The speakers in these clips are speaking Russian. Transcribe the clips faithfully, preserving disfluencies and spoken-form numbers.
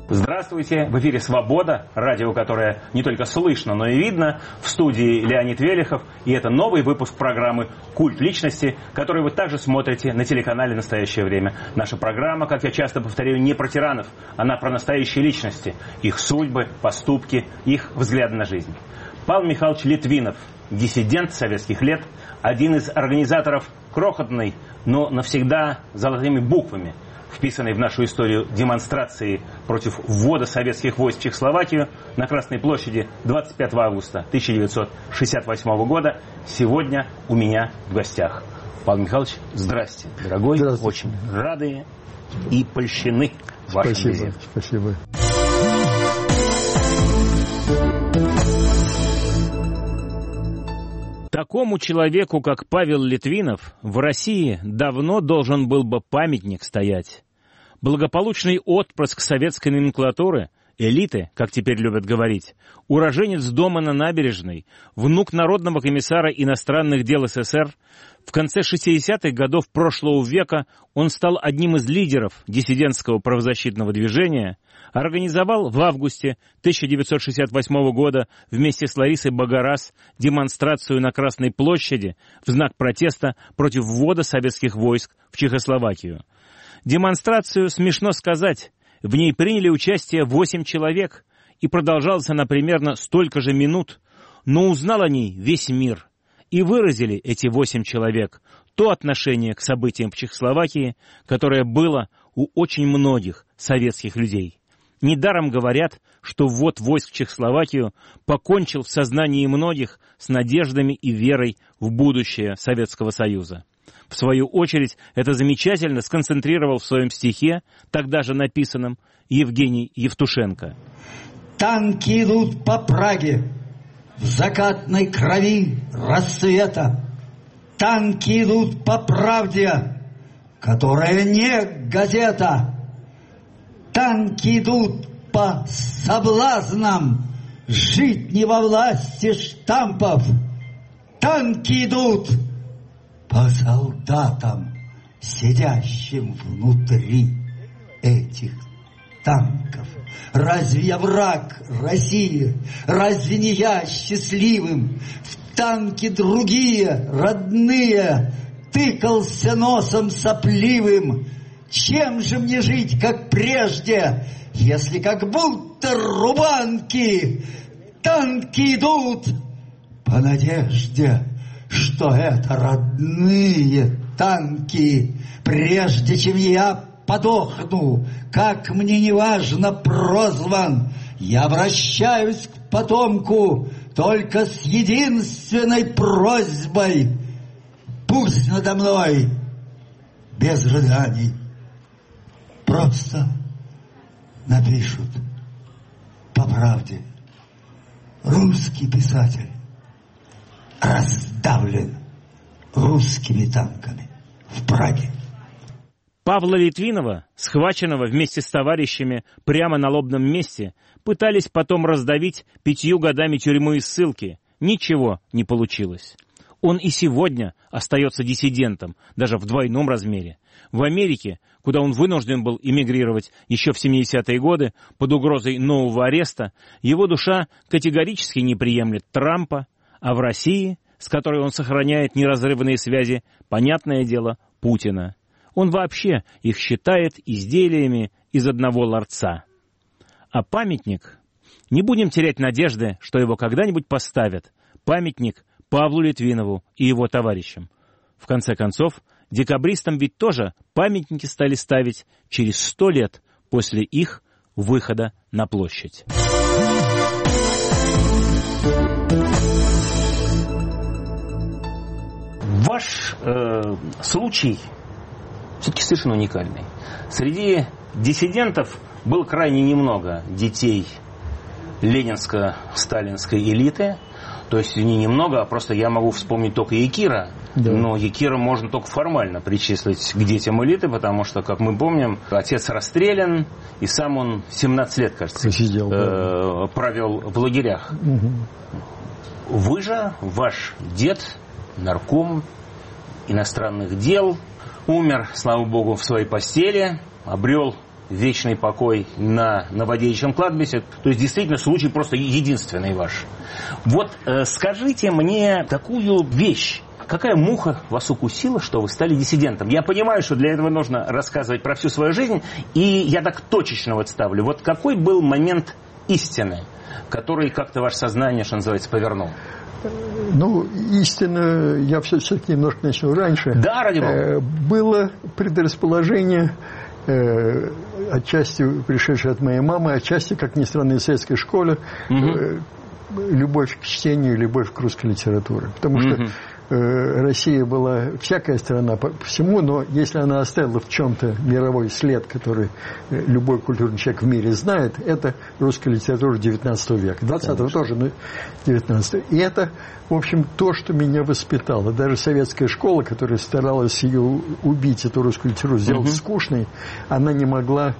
Здравствуйте! В эфире «Свобода», радио, которое не только слышно, но и видно. В студии Леонид Велихов. И это новый выпуск программы «Культ личности», который вы также смотрите на телеканале «Настоящее время». Наша программа, как я часто повторяю, не про тиранов, она про настоящие личности. Их судьбы, поступки, их взгляды на жизнь. Павел Михайлович Литвинов, диссидент советских лет, один из организаторов крохотной, но навсегда золотыми буквами вписанной в нашу историю демонстрации против ввода советских войск в Чехословакию на Красной площади двадцать пятого августа тысяча девятьсот шестьдесят восьмого года, сегодня у меня в гостях. Павел Михайлович, здрасте, дорогой. Здравствуйте. Очень рады и польщены вашим Спасибо, визитом. спасибо. Такому человеку, как Павел Литвинов, в России давно должен был бы памятник стоять. Благополучный отпрыск советской номенклатуры, элиты, как теперь любят говорить, уроженец дома на Набережной, внук народного комиссара иностранных дел СССР, в конце шестидесятых годов прошлого века он стал одним из лидеров диссидентского правозащитного движения, организовал в августе тысяча девятьсот шестьдесят восьмого года вместе с Ларисой Багарас демонстрацию на Красной площади в знак протеста против ввода советских войск в Чехословакию. Демонстрацию, смешно сказать, в ней приняли участие восемь человек, и продолжалась она примерно столько же минут, но узнал о ней весь мир. И выразили эти восемь человек то отношение к событиям в Чехословакии, которое было у очень многих советских людей. Недаром говорят, что ввод войск в Чехословакию покончил в сознании многих с надеждами и верой в будущее Советского Союза. В свою очередь, это замечательно сконцентрировал в своем стихе, тогда же написанном, Евгений Евтушенко. Танки идут по Праге в закатной крови рассвета. Танки идут по правде, которая не газета. Танки идут по соблазнам жить не во власти штампов. Танки идут по солдатам, сидящим внутри этих танков. Разве я враг России? Разве не я счастливым? В танке другие, родные, тыкался носом сопливым. Чем же мне жить, как прежде, если как будто рубанки танки идут по надежде, что это родные танки? Прежде чем я подохну, как мне неважно прозван, я обращаюсь к потомку только с единственной просьбой: пусть надо мной без рыданий просто напишут по правде: русский писатель раздавлен русскими танками в Праге. Павла Литвинова, схваченного вместе с товарищами прямо на лобном месте, пытались потом раздавить пятью годами тюрьмы и ссылки. Ничего не получилось. Он и сегодня остается диссидентом, даже в двойном размере. В Америке, куда он вынужден был эмигрировать еще в семидесятые годы под угрозой нового ареста, его душа категорически не приемлет Трампа, а в России, с которой он сохраняет неразрывные связи, понятное дело, Путина. Он вообще их считает изделиями из одного ларца. А памятник? Не будем терять надежды, что его когда-нибудь поставят. Памятник Павлу Литвинову и его товарищам. В конце концов, декабристам ведь тоже памятники стали ставить через сто лет после их выхода на площадь. Ваш э, случай все-таки совершенно уникальный. Среди диссидентов было крайне немного детей ленинско-сталинской элиты. То есть не немного, а просто я могу вспомнить только Якира. Да. Но Якира можно только формально причислить к детям элиты, потому что, как мы помним, отец расстрелян, и сам он семнадцать лет, кажется, Сидел, э, провел в лагерях. Угу. Вы же, ваш дед, нарком иностранных дел, умер, слава богу, в своей постели, обрел вечный покой на Новодевичьем кладбище. То есть, действительно, случай просто единственный ваш. Вот э, скажите мне такую вещь. Какая муха вас укусила, что вы стали диссидентом? Я понимаю, что для этого нужно рассказывать про всю свою жизнь, и я так точечно вот ставлю. Вот какой был момент истины, который как-то ваше сознание, что называется, повернул? Ну, истинно, я все-таки немножко начал раньше. Да, ради бога. Было предрасположение, отчасти пришедшее от моей мамы, отчасти, как ни странно, из советской школы, угу. любовь к чтению, любовь к русской литературе. Потому угу. что Россия была всякая страна по всему, но если она оставила в чем-то мировой след, который любой культурный человек в мире знает, это русская литература девятнадцатого века. двадцатого тоже, но девятнадцатого. И это, в общем, то, что меня воспитало. Даже советская школа, которая старалась ее убить, эту русскую литературу, сделать угу. скучной, она не могла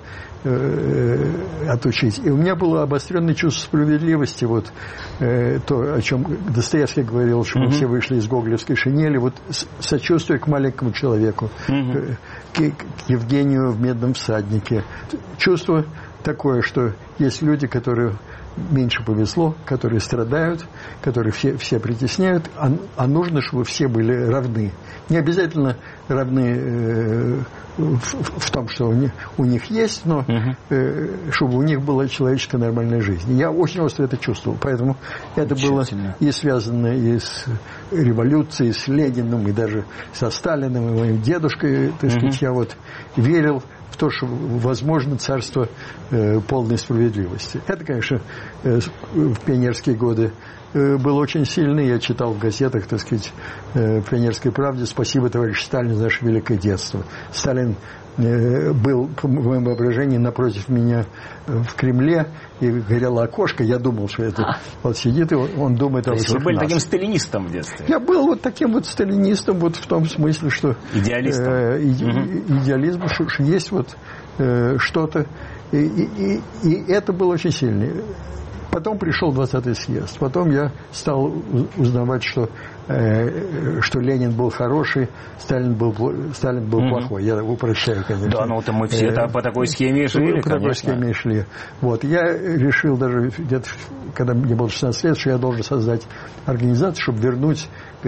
э, отучить. И у меня было обостренное чувство справедливости, вот э, то, о чем Достоевский говорил, что угу. мы все вышли из гоголевской шинели, вот сочувствие к маленькому человеку, угу. к, к Евгению в «Медном всаднике». Чувство такое, что есть люди, которые меньше повезло, которые страдают, которые все, все притесняют, а, а нужно, чтобы все были равны. Не обязательно равны э, в, в том, что у них, у них есть, но э, чтобы у них была человеческая нормальная жизнь. Я очень остро это чувствовал, поэтому это было и связано и с революцией, с Лениным, и даже со Сталиным, и моим дедушкой, так сказать, uh-huh. я вот верил в то, что возможно царство э, полной справедливости. Это, конечно, э, в пионерские годы э, было очень сильно. Я читал в газетах, так сказать, э, в «Пионерской правде» «Спасибо, товарищ Сталин, за наше великое детство». Сталин э, был, по моему воображению, напротив меня в Кремле, и горело окошко. Я думал, что это а. вот сидит, и он, он думает о всех нас. Вы были таким сталинистом в детстве? Я был вот таким вот сталинистом, вот в том смысле, что... Идеалистом? Э, иде, угу. Идеализм, что, что есть вот э, что-то. И, и, и это было очень сильно. Потом пришел двадцатый съезд. Потом я стал узнавать, что, э, что Ленин был хороший, Сталин был, Сталин был mm-hmm. плохой. Я упрощаю, конечно. Да, ну-то мы все э, по такой схеме шли, по такой схеме шли. Вот. Я решил даже, где-то, когда мне было шестнадцать лет, что я должен создать организацию, чтобы вернуть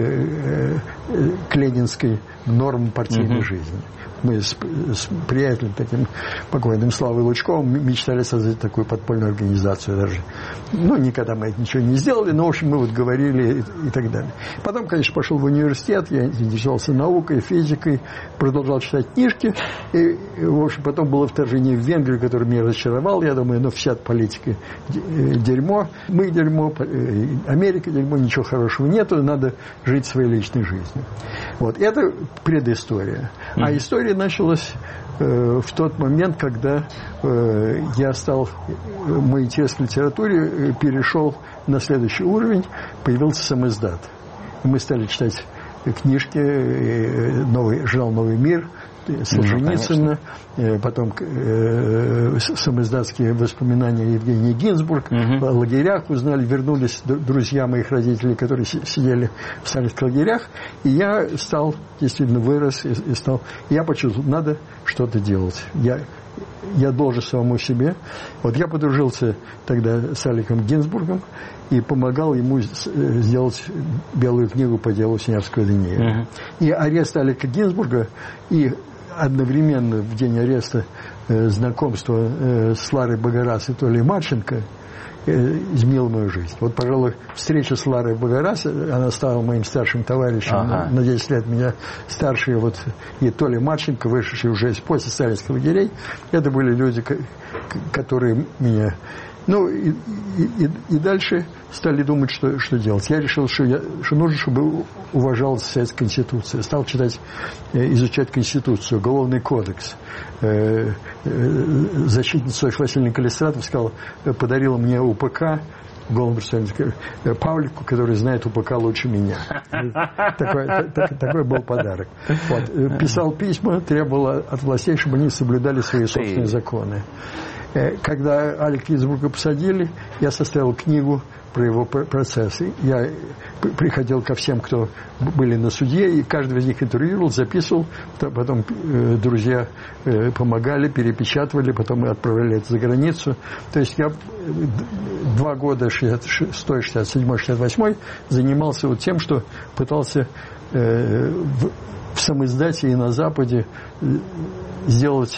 э, э, к ленинской нормам партийной mm-hmm. жизни. Мы с, с приятелем таким покойным Славой Лучковым мечтали создать такую подпольную организацию даже. Ну, никогда мы ничего не сделали, но, в общем, мы вот говорили и, и так далее. Потом, конечно, пошел в университет, я интересовался наукой, физикой, продолжал читать книжки. И, в общем, потом было вторжение в Венгрию, которое меня разочаровало. Я думаю, ну, вся политика дерьмо, мы дерьмо, Америка дерьмо, ничего хорошего нету, надо жить своей личной жизнью. Вот, это предыстория. Mm-hmm. А история началась э, в тот момент, когда э, я стал, мой интерес к литературе э, перешел на следующий уровень, появился самиздат. Мы стали читать книжки, э, новый, журнал «Новый мир», Солженицына, ну, потом э, самиздатские воспоминания Евгения Гинзбург, угу. о лагерях узнали, вернулись друзья моих родителей, которые сидели в сталинских лагерях, и я стал, действительно вырос, и, и стал, я почувствовал, надо что-то делать. Я, я должен самому себе. Вот я подружился тогда с Аликом Гинзбургом и помогал ему сделать белую книгу по делу Синявского и Даниэля. Uh-huh. И арест Алика Гинзбурга, и одновременно в день ареста э, знакомство э, с Ларой Багарас и Толей Марченко э, изменило мою жизнь. Вот, пожалуй, встреча с Ларой Багарас, она стала моим старшим товарищем, ага. на, на десять лет меня старшие, вот, и Толя Марченко, вышедший уже после сталинских лагерей, это были люди, которые меня... Ну, и, и, и дальше стали думать, что, что делать. Я решил, что, я, что нужно, чтобы уважалась Советская Конституция. Стал читать, изучать Конституцию, Уголовный кодекс. Защитница Василий Калистратов сказал, подарила мне УПК, Павлику, который знает УПК лучше меня. Такой, так, такой был подарок. Вот. Писал письма, требовал от властей, чтобы они соблюдали свои собственные законы. Когда Алика Гинзбурга посадили, я составил книгу про его процессы. Я приходил ко всем, кто были на суде, и каждого из них интервьюировал, записывал. Потом э, друзья э, помогали, перепечатывали, потом мы отправляли это за границу. То есть я два года, шестьдесят шестой, шестьдесят седьмой, шестьдесят восьмой, занимался вот тем, что пытался э, в, в самоиздате и на Западе сделать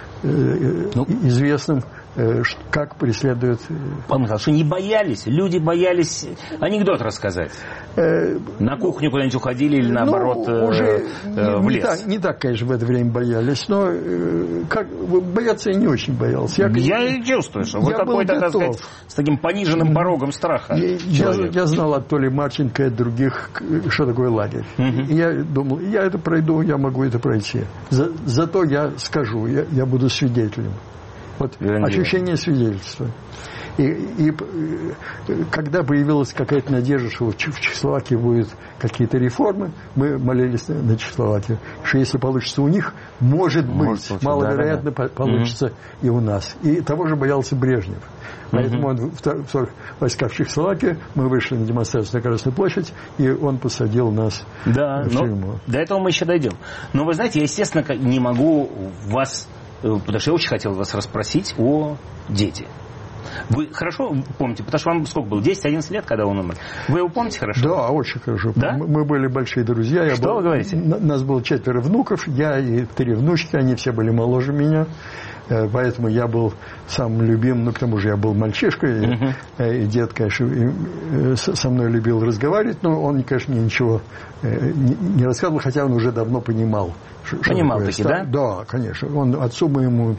э, ну, известным, как преследуют... Пан Михайлович, что не боялись? Люди боялись анекдот рассказать. Э, на кухню куда-нибудь уходили или наоборот ну, уже э, э, в не лес? Так, не так, конечно, в это время боялись, но э, как, бояться я не очень боялся. Я, я и чувствую, что вы какой-то, так сказать, с таким пониженным порогом страха. Я, я, я знал от Толи Марченко и от других, что такое лагерь. Uh-huh. И я думал, я это пройду, я могу это пройти. За, зато я скажу, я, я буду свидетелем. Вот ощущение свидетельства. И, и когда появилась какая-то надежда, что в Чехословакии будут какие-то реформы, мы молились на Чехословакию, что если получится у них, может быть, может, маловероятно, да, да. получится mm-hmm. и у нас. И того же боялся Брежнев. Поэтому mm-hmm. он в вторых войсках в Чехословакии, мы вышли на демонстрацию на Красную площадь, и он посадил нас да, в тюрьму. До этого мы еще дойдем. Но вы знаете, я, естественно, не могу вас... Потому что я очень хотел вас расспросить о дети. Вы хорошо помните? Потому что вам сколько было? десять-одиннадцать лет, когда он умер. Вы его помните хорошо? Да, очень хорошо. Да? Мы были большие друзья. Я что был, вы говорите? Нас было четверо внуков, я и три внучки, они все были моложе меня. Поэтому я был самым любимым, ну, к тому же я был мальчишкой, uh-huh. и, и дед, конечно, и, со мной любил разговаривать, но он, конечно, ничего не, не рассказывал, хотя он уже давно понимал. Понимал таки, да? Да, конечно. Он отцу моему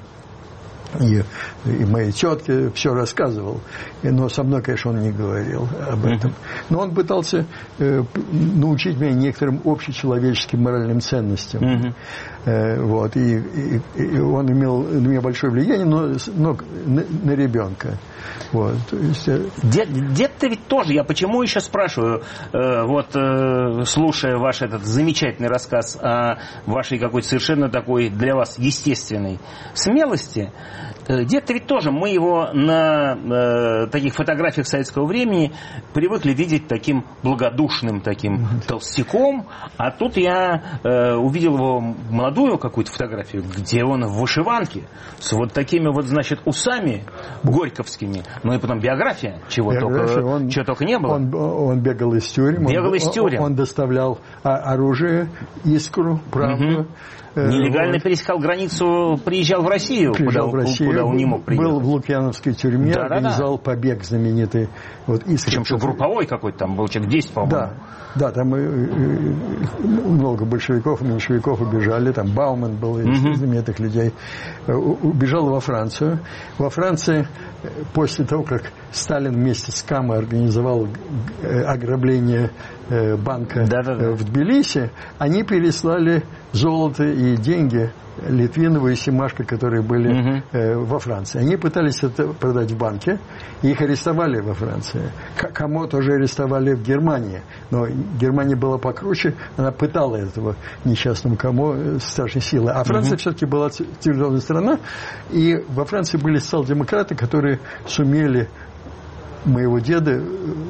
и, и моей тетке все рассказывал, но со мной, конечно, он не говорил об этом. Но он пытался э, научить меня некоторым общечеловеческим моральным ценностям. Uh-huh. Э, вот, и, и, и он имел на меня большое влияние, но, но на, на ребенка. Вот, то есть, Дед, дед-то ведь тоже, я почему еще спрашиваю, э, вот э, слушая ваш этот замечательный рассказ о вашей какой-то совершенно такой для вас естественной смелости, э, дед-то ведь тоже, мы его на э, таких фотографиях советского времени привыкли видеть таким благодушным, таким толстяком, а тут я э, увидел его молодую какую-то фотографию, где он в вышиванке, с вот такими вот, значит, усами горьковскими. Ну и потом биография, чего, биография, только, он, чего только не было. Он, он бегал из тюрем. Бегал он, из тюрем. Он, он доставлял оружие, искру, правду. Угу. Нелегально вот. Пересекал границу, приезжал в Россию, приезжал куда, в Россию, куда он не мог приехать. Был в Лукьяновской тюрьме, да, организовал да, да. побег знаменитый. Вот, причем что групповой какой-то там был, человек десять, по-моему. Да, да, там и, и, много большевиков и меньшевиков убежали, там Бауман был из угу. знаменитых людей. Убежал во Францию. Во Франции после того, как Сталин вместе с Камой организовал ограбление банка да, да, да. в Тбилиси, они переслали золото и деньги Литвинову и Семашко, которые были угу. э, во Франции. Они пытались это продать в банке, и их арестовали во Франции. Камо тоже арестовали в Германии, но Германия была покруче, она пытала этого несчастного Камо с страшной силой. А Франция угу. все-таки была цивилизованная страна, и во Франции были социал-демократы, которые сумели моего деда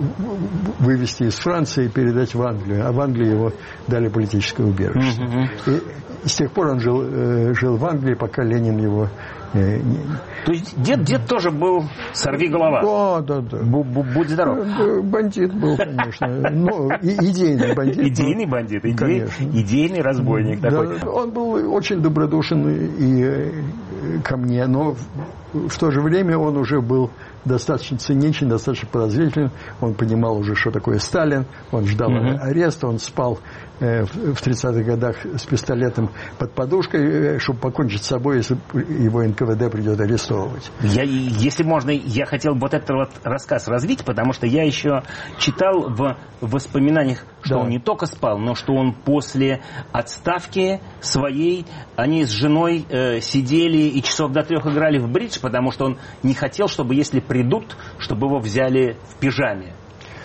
вывести из Франции и передать в Англию, а в Англии его дали политическое убежище. Uh-huh. И с тех пор он жил, э, жил в Англии, пока Ленин его... Э, не... То есть дед, дед тоже был сорвиголова? Да, да, да. Будь здоров. Бандит был, конечно. Но идейный бандит. Идейный бандит, идей, идейный разбойник такой. Да, он был очень добродушен и ко мне, но в то же время он уже был достаточно циничен, достаточно подозрителен. Он понимал уже, что такое Сталин. Он ждал mm-hmm. ареста, он спал э, в тридцатых годах с пистолетом под подушкой, чтобы покончить с собой, если его эн ка вэ дэ придет арестовывать. Я, если можно, я хотел бы вот этот вот рассказ развить, потому что я еще читал в воспоминаниях, что да. он не только спал, но что он после отставки своей, они с женой э, сидели и часов до трех играли в бридж, потому что он не хотел, чтобы если придут, чтобы его взяли в пижаме.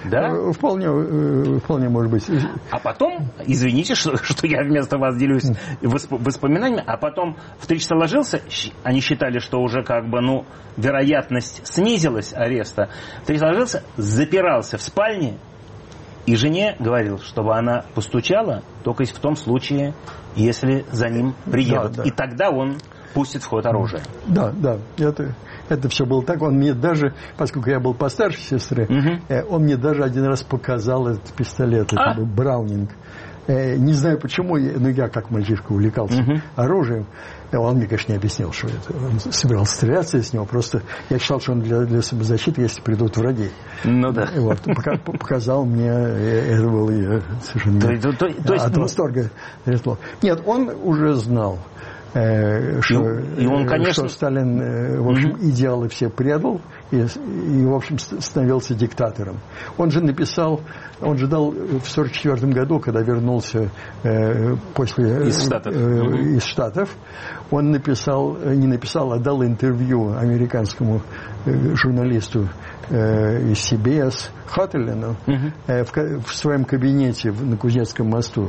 Да? Вполне, вполне может быть. А потом, извините, что, что я вместо вас делюсь воспоминаниями, а потом в три часа ложился, они считали, что уже как бы, ну, вероятность снизилась ареста. В три часа ложился, запирался в спальне, и жене говорил, чтобы она постучала только в том случае, если за ним приедут. Да, да. И тогда он пустит в ход оружие. Да, да, это, это все было так. Он мне даже, поскольку я был постарше сестры, угу. он мне даже один раз показал этот пистолет, а? это был Браунинг. Не знаю почему, но я как мальчишка увлекался угу. оружием. Он мне, конечно, не объяснил, что это. Он собирался стреляться из него. Просто я считал, что он для, для самозащиты, если придут враги. Ну да. Вот, показал мне, это было совершенно то, то, то, от то восторга. Нет, он уже знал. Что, и он, конечно... что Сталин, в общем, mm-hmm. идеалы все предал и, и, в общем, становился диктатором. Он же написал, он же дал в сорок четвёртом году, когда вернулся э, после, из Штатов. Э, mm-hmm. из Штатов, он написал, не написал, а дал интервью американскому э, журналисту э, из си би эс Хаттелену mm-hmm. э, в, в своем кабинете на Кузнецком мосту,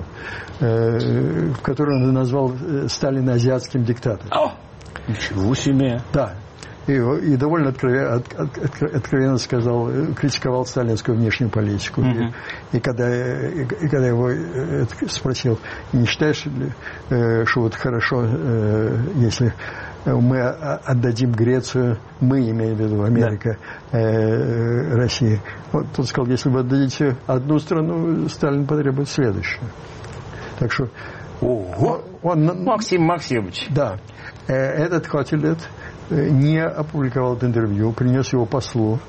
э, в котором он назвал Сталина азиатским диктатором. О! Ничего себе! Да. И, и довольно откровенно, от, от, откровенно сказал, критиковал сталинскую внешнюю политику. Mm-hmm. И, и, когда, и, и когда его спросил, не считаешь ли, что вот хорошо, если мы отдадим Грецию, мы, имеем в виду Америка, да. э, Россия. Вот тот сказал, если вы отдадите одну страну, Сталин потребует следующую. Так что Ого. Он, он, Максим Максимович. Да. Этот Хаттелет не опубликовал это интервью, принес его послу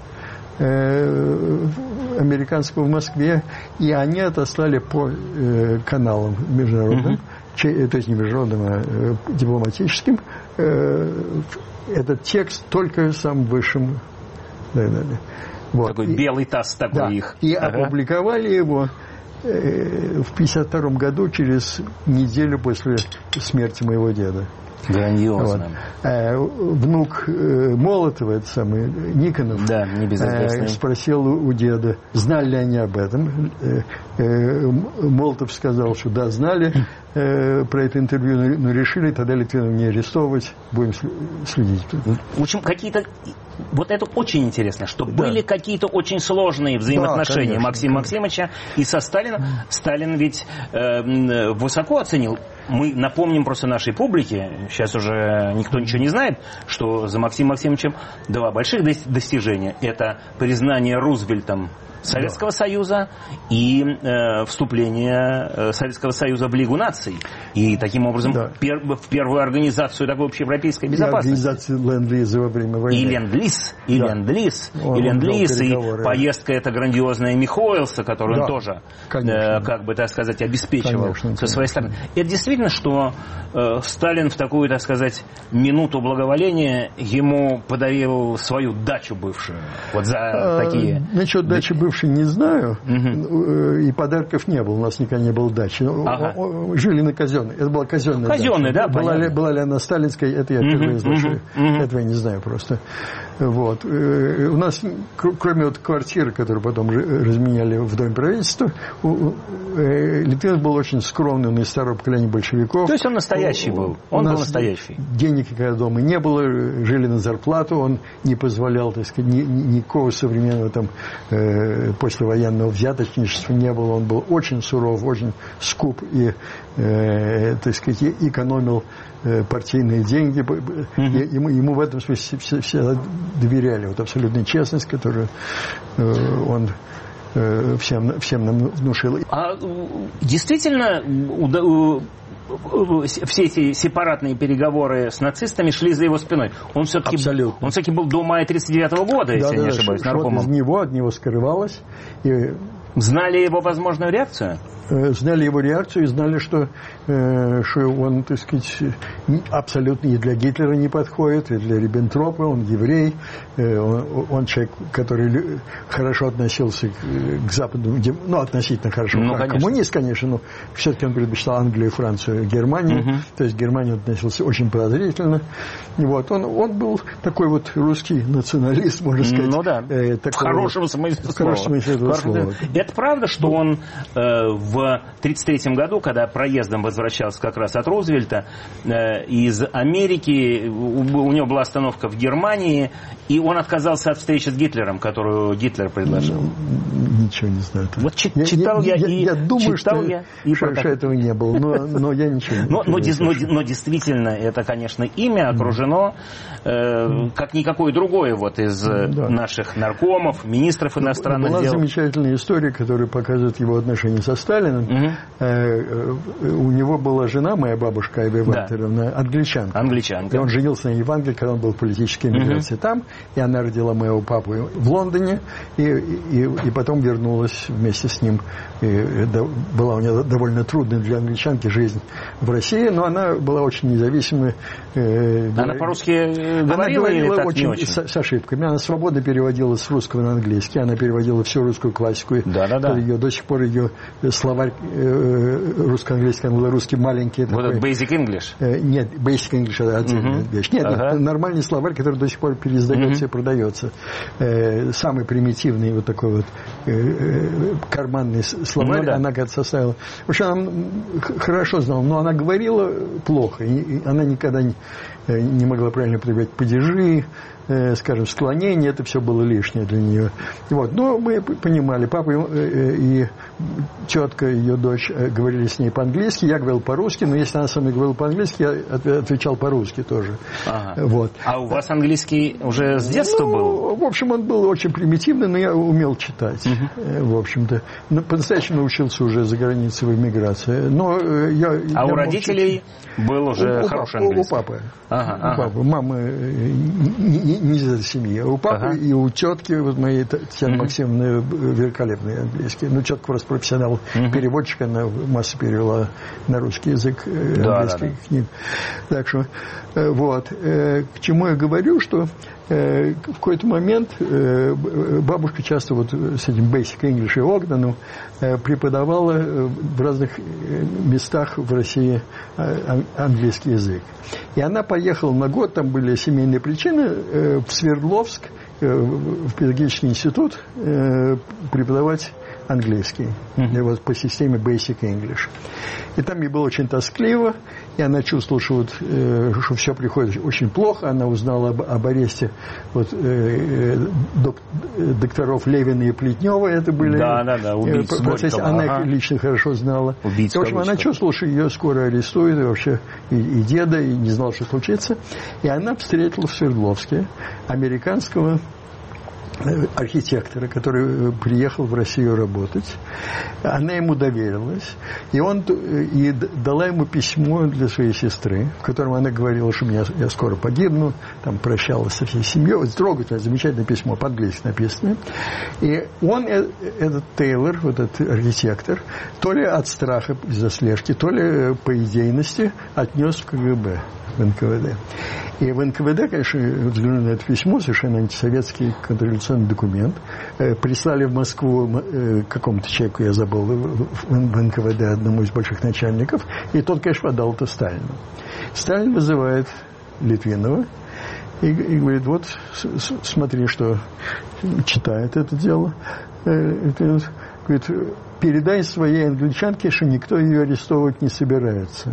э, американскому в Москве, и они отослали по э, каналам международным, uh-huh. че, то есть не международным, а э, дипломатическим, э, этот текст только самым высшим. Да, да, да. Вот. Такой и, белый таз такой да, их. И ага. опубликовали его э, в пятьдесят втором году, через неделю после смерти моего деда. Грандиозно. Вот. Э, внук э, Молотова, это самый Никонов, да, э, спросил у, у деда, знали ли они об этом. Э, э, Молотов сказал, что да, знали э, про это интервью, но, но решили тогда Литвинова не арестовывать, будем следить. В общем, какие-то... Вот это очень интересно, что да. были какие-то очень сложные взаимоотношения да, конечно, Максима конечно. Максимовича и со Сталином. Сталин ведь э, высоко оценил. Мы напомним просто нашей публике, сейчас уже никто ничего не знает, что за Максимом Максимовичем два больших достижения. Это признание Рузвельтом Советского да. Союза и э, вступление э, Советского Союза в Лигу наций. И таким образом да. пер, в первую организацию такой общеевропейской безопасности. И организацию Ленд-Лиза во время войны. И Ленд-Лиз, и да. Ленд-Лиз, он, и Ленд-Лиз, и поездка эта грандиозная Михоэлса, которую да. он тоже, э, как бы, так сказать, обеспечивал конечно, со своей стороны. Это действительно, что э, Сталин в такую, так сказать, минуту благоволения ему подарил свою дачу бывшую. Вот за а, такие... Насчет дачи бывшей не знаю, угу. и подарков не было, у нас никогда не было дачи. Ага. Жили на казенной, это была казенная казенная, дача. Да, была, ли, была ли она сталинская, это я впервые угу, слышу, угу. этого я не знаю просто. Вот. У нас, кроме вот квартиры, которую потом разменяли в Доме правительства, Литвинов был очень скромный, он из старого поколения большевиков. То есть он настоящий был, он был настоящий. Денег никогда дома не было, жили на зарплату, он не позволял, так сказать, ни, никакого современного там послевоенного взяточничества не было, он был очень суров, очень скуп и, э, так сказать, экономил э, партийные деньги. Mm-hmm. Ему, ему в этом смысле все, все доверяли. Вот абсолютная честность, которую э, он э, всем, всем нам внушил. А действительно все эти сепаратные переговоры с нацистами шли за его спиной. Он все-таки, он все-таки был до мая тридцать девятого года, если да, я не да, ошибаюсь, наркомом. От него, от него скрывалось. И Знали его возможную реакцию? Знали его реакцию и знали, что, э, что он, так сказать, абсолютно и для Гитлера не подходит, и для Риббентропа, он еврей, э, он, он человек, который хорошо относился к, к Западу, ну, относительно хорошо, ну, конечно. Коммунист, конечно, но все-таки он предпочитал Англию, Францию, Германию, угу. То есть к Германии он относился очень подозрительно. Вот. Он, он был такой вот русский националист, можно сказать. Ну да, э, в хорошем смысле слова. В хорошем смысле этого слова. Это правда, что он э, в В тридцать третьем году, когда проездом возвращался как раз от Рузвельта э, из Америки, у, у него была остановка в Германии, и он отказался от встречи с Гитлером, которую Гитлер предложил. Ну, ничего не знаю. Вот чит, я, читал я, я, и я думаю, читал что, я и что, что этого не было, но, но я ничего не но, но, но, но действительно, это, конечно, имя окружено, э, как никакое другое вот из да. наших наркомов, министров иностранных была дел. Была замечательная история, которая показывает его отношения со Сталиным. Угу. У него была жена, моя бабушка Айва Вальтеровна, да. англичанка. Англичанка. И он женился на ней в Англии, когда он был в политической эмиграции угу. там. И она родила моего папу в Лондоне. И, и, и потом вернулась вместе с ним. И была у нее довольно трудная для англичанки жизнь в России, но она была очень независимой. Она по-русски говорила, она говорила или так очень, не очень? С, с ошибками. Она свободно переводила с русского на английский. Она переводила всю русскую классику. Да, да, да. Ее, до сих пор ее словарь русско-английский, англо-русский маленький. Вот такой. этот Basic English? Нет, Basic English это отдельная uh-huh. вещь. Нет, ага. нет, нормальный словарь, который до сих пор переиздается uh-huh. и продается. Самый примитивный вот такой вот карманный словарь, ну, да. она, говорит, составила. В общем, она хорошо знала, но она говорила плохо. И она никогда не, не могла правильно проявлять падежи, скажем, склонение, это все было лишнее для нее. Вот. Но мы понимали, папа и тетка, ее дочь, говорили с ней по-английски, я говорил по-русски, но если она со мной говорила по-английски, я отвечал по-русски тоже. Ага. Вот. А у вас английский уже с детства ну, был? В общем, он был очень примитивный, но я умел читать, угу. в общем-то. Но по-настоящему научился уже за границей в эмиграции. Но я, а я у родителей читать. Был уже у, хороший у, английский? У папы. Ага, у ага. папы. Мама не, не из этой семьи. У папы ага. и у тетки, вот моей Татьяны uh-huh. Максимовны, великолепный английский. Ну, тетка просто профессионал uh-huh. переводчик, она массу перевела на русский язык да, английских да, да. книг. Так что, вот. К чему я говорю, что в какой-то момент бабушка часто вот с этим Basic English и Огдену преподавала в разных местах в России английский язык. И она поехала на год, там были семейные причины, в Свердловск, в педагогический институт преподавать английский, mm-hmm. вот по системе Basic English. И там ей было очень тоскливо, и она чувствовала, что, вот, э, что все приходит очень плохо. Она узнала об, об аресте вот, э, док, докторов Левина и Плетнева, это были да, да, да, убийцы процессе, она ага. их лично хорошо знала. Убийца, в общем, она чувствовала, что ее скоро арестуют, и вообще и, и деда, и не знала, что случится. И она встретила в Свердловске американского архитектора, который приехал в Россию работать. Она ему доверилась. И он и дала ему письмо для своей сестры, в котором она говорила, что я, я скоро погибну, там прощалась со всей семьей. Вот трогательное, замечательное письмо, по-английски написано. И он, этот Тейлор, вот этот архитектор, то ли от страха из-за слежки, то ли по идейности отнес в КГБ, в эн ка вэ дэ. И в эн ка вэ дэ, конечно, взглянули на это письмо, совершенно антисоветский контрреволюционный документ. Прислали в Москву какому-то человеку, я забыл, в эн ка вэ дэ одному из больших начальников. И тот, конечно, подал это Сталину. Сталин вызывает Литвинова и, и говорит, вот, смотри, что читает это дело. Литвинов говорит, передай своей англичанке, что никто ее арестовывать не собирается.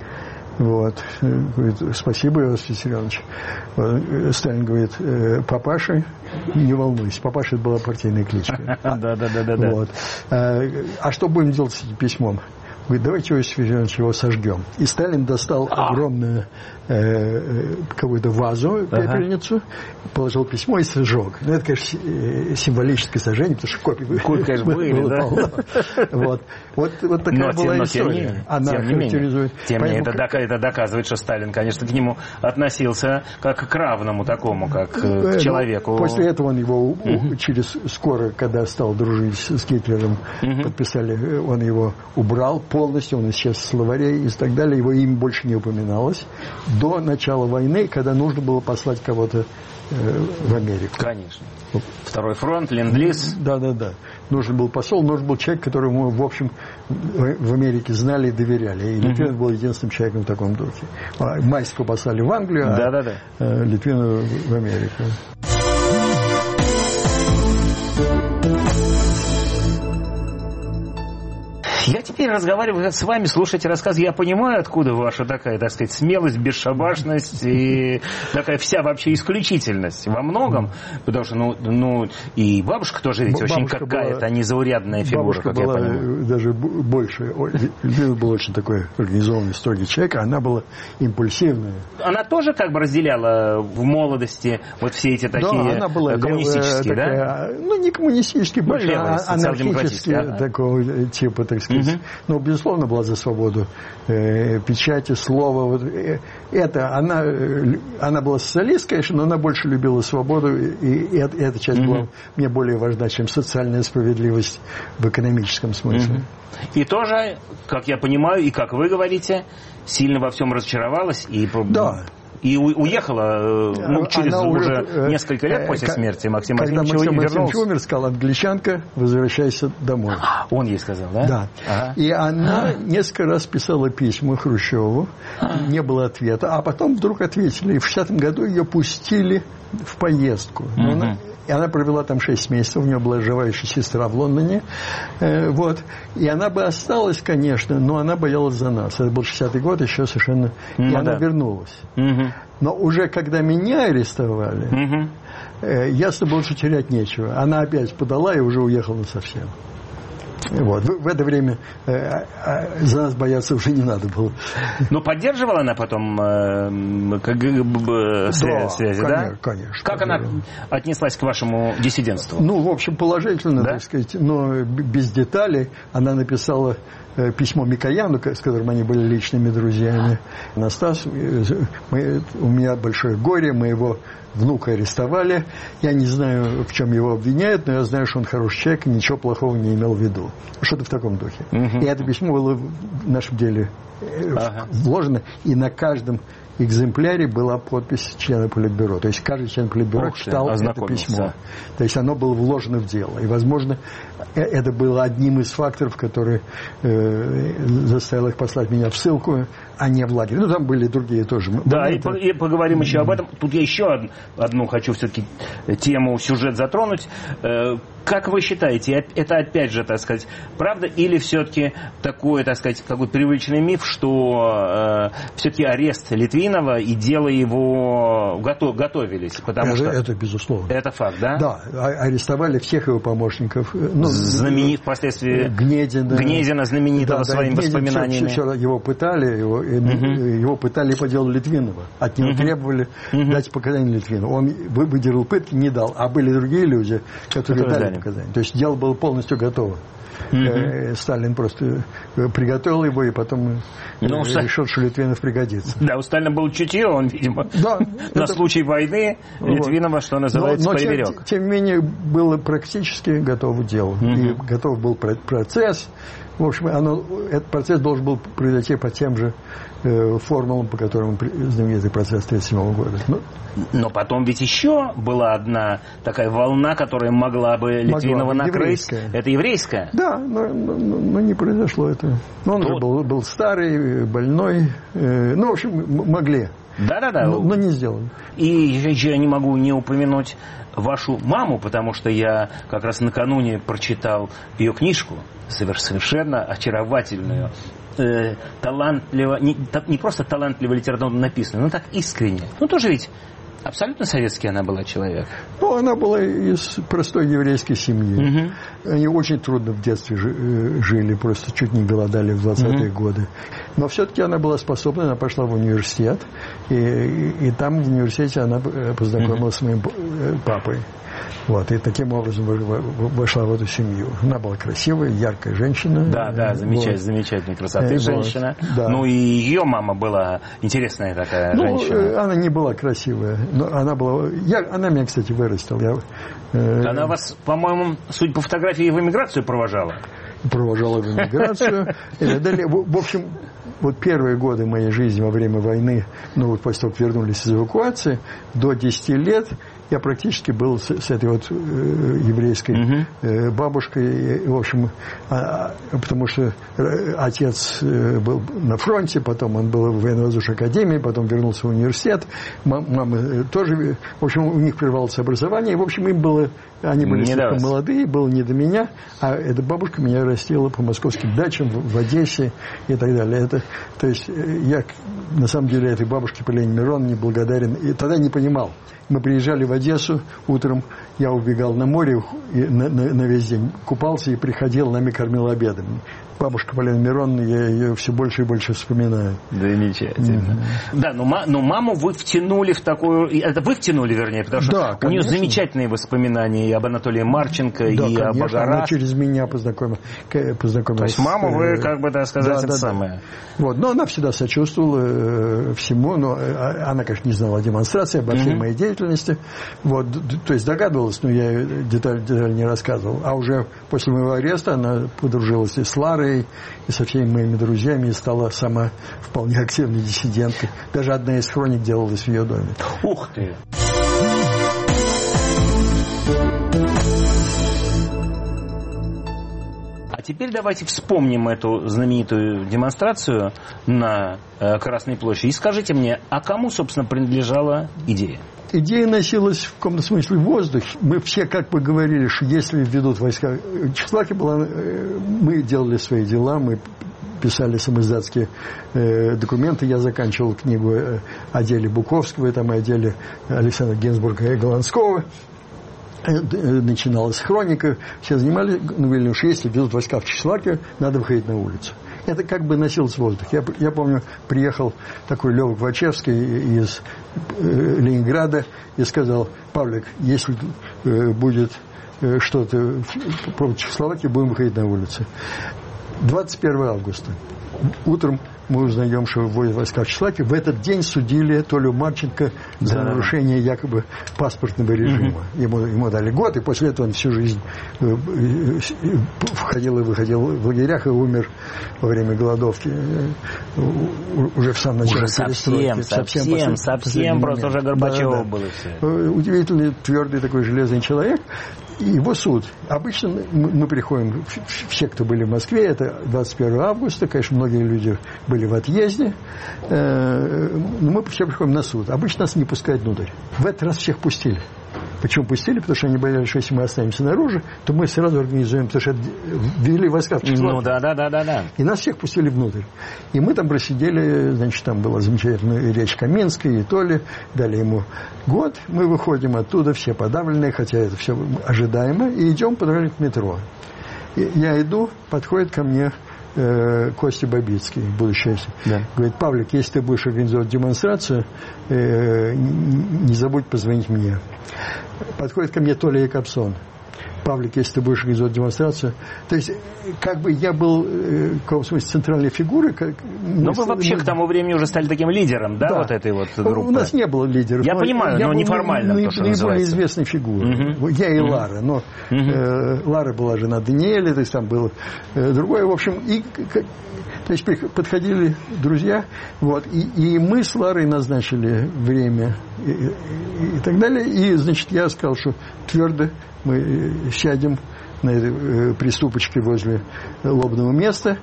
Вот. Говорит, спасибо, Иосиф Виссарионович. Сталин говорит, папаша, не волнуйся. Папаша, это была партийная кличка. Да, да, да, да. Вот. А что будем делать с этим письмом? говорит, давайте, Иосиф Виссарионович, его сожгем. И Сталин достал а. огромную э, какую-то вазу, пепельницу, ага. положил письмо и сжег. Ну, это, конечно, символическое сожжение, потому что копии Копии, конечно, были, да? Вот. Вот, вот такая но, была но, история. Тем не, Она тем характеризует. Тем не менее, это, как... это доказывает, что Сталин, конечно, к нему относился как к равному такому, как к человеку. После этого он его uh-huh. через скоро, когда стал дружить с Гитлером, uh-huh. подписали, он его убрал полностью, он исчез с словарей и так далее, его имя больше не упоминалось до начала войны, когда нужно было послать кого-то э, в Америку. Конечно. Второй фронт, ленд-лиз. Да, да, да. Нужен был посол, нужен был человек, которому, в общем, в Америке знали и доверяли. И Литвинов uh-huh. был единственным человеком в таком духе. Майского послали в Англию, да, а да, да. Литвинова в Америку. Я теперь разговариваю с вами, слушайте рассказ, я понимаю, откуда ваша такая, так сказать, смелость, бесшабашность и такая вся вообще исключительность во многом, потому что, ну, ну и бабушка тоже ведь бабушка очень какая-то была, незаурядная фигура, как была я понимаю. Даже больше. Литвинов был очень такой организованный, строгий человек, а она была импульсивная. Она тоже как бы разделяла в молодости вот все эти такие да, она была коммунистические, левая, да? Такая, ну, не коммунистические, больше левая, анархические, ага. такого типа, так сказать. Угу. Но, безусловно, была за свободу э, печати, слова. Вот, э, это, она, э, она была социалисткой, конечно, но она больше любила свободу, и, и, и эта часть угу. была мне более важна, чем социальная справедливость в экономическом смысле. Угу. И тоже, как я понимаю, и как вы говорите, сильно во всем разочаровалась и... Да. И у- уехала ну, через Она уже, уже несколько лет после к- смерти Максима Когда Максимовича. Максим Максимович умер, сказал: англичанка, возвращайся домой. Он ей сказал, да? Да. Ага. И она а. несколько раз писала письма Хрущеву, а. не было ответа. А потом вдруг ответили. И в шестидесятом году ее пустили в поездку. Угу. Она, и она провела там шесть месяцев. У нее была живая еще сестра в Лондоне. Э, вот. И она бы осталась, конечно, но она боялась за нас. Это был шестидесятый год, еще совершенно... Ну, и да. она вернулась. Угу. Но уже когда меня арестовали, угу. э, ясно было, что терять нечего. Она опять подала и уже уехала совсем. Вот. В, в это время э, э, за нас бояться уже не надо было. Но поддерживала она потом э, как, э, связи, да, связи, конечно, да? Конечно. Как она отнеслась к вашему диссидентству? Ну, в общем, положительно, да? Так сказать, но без деталей. Она написала э, письмо Микояну, с которым они были личными друзьями. Анастас, мы, у меня большое горе, мы его внука арестовали. Я не знаю, в чем его обвиняют, но я знаю, что он хороший человек и ничего плохого не имел в виду. Что-то в таком духе. Угу. И это письмо было в нашем деле ага. вложено, и на каждом экземпляре была подпись члена Политбюро. То есть каждый член Политбюро Ох читал ты, это письмо. То есть оно было вложено в дело. И, возможно, это было одним из факторов, который э, заставил их послать меня в ссылку, а не в лагерь. Ну, там были другие тоже. Да, и, по, и поговорим еще об этом. Тут я еще одну хочу все-таки тему, сюжет затронуть. Как вы считаете, это опять же, так сказать, правда, или все-таки такой, так сказать, какой-то привычный миф, что э, все-таки арест Литвинова и дело его готов, готовились? Потому это, что это безусловно. Это факт, да? Да, арестовали всех его помощников. Ну, Знаменит впоследствии Гнедина, Гнедина знаменитого да, своими да, воспоминаниями. Все, все, его пытали, его, угу. его пытали по делу Литвинова. От него угу. требовали угу. дать показания Литвинову. Он выдержал пытки, не дал. А были другие люди, которые, которые дали показания. То есть дело было полностью готово. Mm-hmm. Сталин просто приготовил его и потом ну, решил, что Литвинов пригодится. Да, у Сталина было чутье, он, видимо, да, на это... случай войны Литвинова, вот. Что называется, но, но поиберег. Тем, тем не менее, было практически готово дело. Mm-hmm. И готов был процесс. В общем, оно, этот процесс должен был произойти по тем же э, формулам, по которым знаменитый процесс тысяча девятьсот тридцать седьмого года. Ну, но потом ведь еще была одна такая волна, которая могла бы Литвинова могла, накрыть. Еврейская. Это еврейская? Да, но, но, но не произошло это. Он Тут... же был, был старый, больной. Э, ну, в общем, могли. Да-да-да. Но, но не сделали. И я не могу не упомянуть вашу маму, потому что я как раз накануне прочитал ее книжку, совершенно очаровательную, э, талантливо, не, не просто талантливо литературно написанную, но так искренне. Ну, тоже ведь Абсолютно советский она была человек? Ну, она была из простой еврейской семьи. Угу. Они очень трудно в детстве жили, просто чуть не голодали в двадцатые угу. годы. Но все-таки она была способна, она пошла в университет, и, и, и там в университете она познакомилась угу. с моим папой. Вот, и таким образом вошла в эту семью. Она была красивая, яркая женщина. Да, да, замечательная, вот. замечательной красоты вот. женщина. Да. Ну и ее мама была интересная такая ну, женщина. Она не была красивая, но она была. Я, она меня, кстати, вырастила. Я, э... Она вас, по-моему, судя по фотографии, в эмиграцию провожала. Провожала в эмиграцию. В общем, вот первые годы моей жизни во время войны, ну вот после того, как вернулись из эвакуации, до десяти лет я практически был с, с этой вот э, еврейской э, бабушкой. И, в общем, а, потому что отец э, был на фронте, потом он был в военно-воздушной академии, потом вернулся в университет. Мама тоже, в общем, у них прервалось образование. И, в общем, им было, они были слишком молодые, было не до меня. А эта бабушка меня растила по московским дачам в, в Одессе и так далее. Это, то есть я, на самом деле, этой бабушке по Лене Мироновне благодарен. И тогда не понимал. Мы приезжали в Одессу утром, я убегал на море и на, на, на весь день, купался и приходил, нами кормил обедом. Бабушка Полина Мироновна, я ее все больше и больше вспоминаю. Замечательно. Mm-hmm. Да, но, но маму вы втянули в такую... Это вы втянули, вернее, потому что да, у нее замечательные воспоминания и об Анатолии Марченко, да, и конечно, об Агарах. Она через меня познакомилась. познакомилась. То есть маму вы, как бы, так сказать, да, это да, самое... Да. Вот, но она всегда сочувствовала э, всему, но э, она, конечно, не знала о демонстрации, обо всей mm-hmm. моей деятельности. Вот, то есть догадывалась, но я ее деталь, деталь не рассказывал. А уже после моего ареста она подружилась и с Ларой, и со всеми моими друзьями, и стала сама вполне активной диссиденткой. Даже одна из хроник делалась в ее доме. Ух ты! А теперь давайте вспомним эту знаменитую демонстрацию на э, Красной площади. И скажите мне, а кому, собственно, принадлежала идея? Идея носилась в каком-то смысле в воздухе. Мы все как бы говорили, что если введут войска... Чехословакия была... Мы делали свои дела, мы писали самоиздатские э, документы. Я заканчивал книгу о деле Буковского, там, о деле Александра Генсбурга и Голландского. Начиналась хроника. Все занимались, говорили, что если введут войска в Чехословакию, надо выходить на улицу. Это как бы носилось в воздух. Я, я помню, приехал такой Лёва Квачевский из э, Ленинграда и сказал: Павлик, если э, будет э, что-то против Чехословакии, будем выходить на улицу. двадцать первого августа. Утром мы узнаем, что вводят войска в Чехословакию. В этот день судили Толю Марченко за да. нарушение якобы паспортного режима. Mm-hmm. Ему, ему дали год, и после этого он всю жизнь входил и выходил в лагерях и умер во время голодовки. Уже в самом начале перестройки. Совсем, совсем, совсем просто уже Горбачева да, да. было все. Удивительный, твердый такой железный человек. И его суд. Обычно мы приходим, все, кто были в Москве, это двадцать первого августа, конечно, многие люди были в отъезде, но мы все приходим на суд. Обычно нас не пускают внутрь. В этот раз всех пустили. Почему пустили? Потому что они боялись, что если мы останемся наружу, то мы сразу организуем, потому что ввели войска в Чехословакию. Ну да, да, да, да, да. И нас всех пустили внутрь. И мы там просидели, значит, там была замечательная речь Каменской и Толи, дали ему год. Мы выходим оттуда, все подавленные, хотя это все ожидаемо, и идем по дороге к метро. И я иду, подходит ко мне э, Костя Бабицкий, будущий. Да. Говорит: Павлик, если ты будешь организовать демонстрацию, э, не забудь позвонить мне. Подходит ко мне Толя Якобсон. Павлик, если ты будешь организовать демонстрацию. То есть, как бы я был, в каком смысле, центральной фигурой. Как, но вы вообще мы... к тому времени уже стали таким лидером, да, да. вот этой вот группы? У нас не было лидеров. Я но, понимаю, я но неформально, не, то, что наиболее известной фигурой. Угу. Я и угу. Лара. Но угу. э, Лара была жена Даниэля, то есть там было э, другое. В общем, и... То есть подходили друзья, вот, и, и мы с Ларой назначили время и, и, и так далее. И, значит, я сказал, что твердо мы сядем на этой приступочке возле лобного места.